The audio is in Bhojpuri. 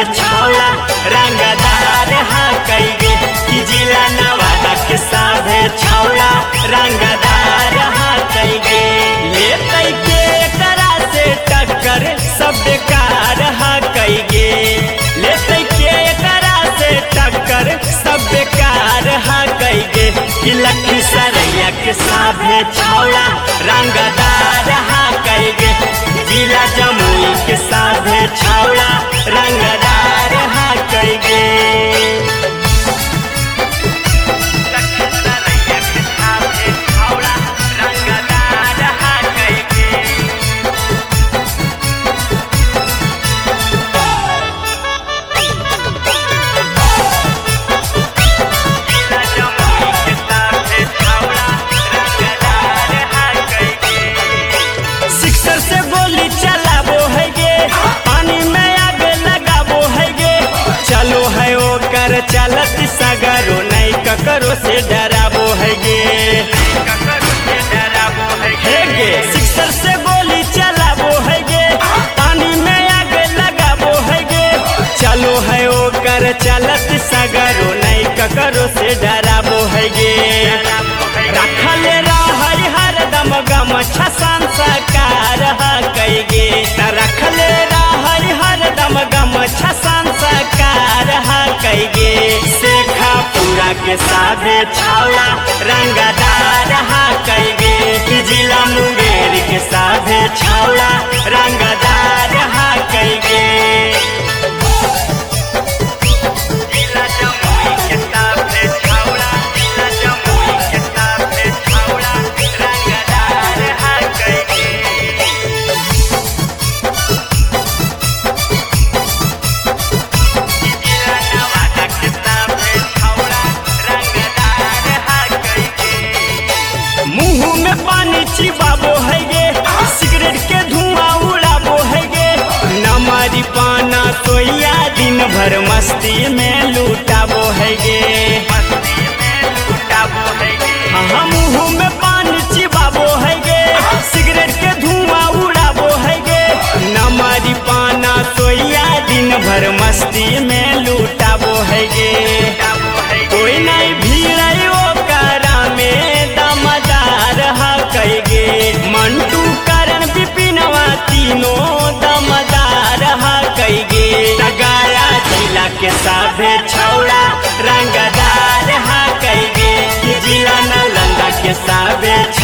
छौला रंगदार हा कईगे कि जिला नवादा के साभे छौला रंगदार हा कईगे लेते के करा से टक्कर सब बेकार हा कईगे लेते के करा से टक्कर सब बेकार हा कईगे कि लखीसरैया के साभे छौला रंगदार हा कईगे जिला जमुई के साभे छौला रंगदार हा कईगे लखीसरैया के साभे छौला रंगदार हा कईगे चलत सगरो नहीं ककरो से डराबो है गे सिक्सर से गोली चलाबो है गे पानी में आग लगाबो है गे चलो है ओकर चलत सगरो नहीं ककरो से डराबो है गे रखल रहै हरदम गमछा संस्कार कईगे रखल रहै हरदम गमछा संस्कार कईगे शेखापुरा के साभे छौला रंगदार हा कईगे कि जिला मुंगेर के साभे छौला रंगदार हा कईगे जिला जमुई के साभे छौला जिला जमुई के साभे छौला रंगदार हा कईगे मुंह में पानी चिबाबो है गे सिगरेट के धुआं उड़ाबो है गे नमरी पाना सोया दिन भर मस्ती में लूटाबो है गे हाँ मुंह में पानी चिबाबो है गे सिगरेट के धुआं उड़ाबो है गे नमरी पाना सोया दिन भर मस्ती में लूटाबो है गे कोई नहीं भीड़ ओकरा में दमदार हा कईगे मंटू करण विपिनवा तीनों दमदार हा कईगे तगाया जिला के साभे छौला रंगदार हा कईगे कि जिला नालंदा के साभे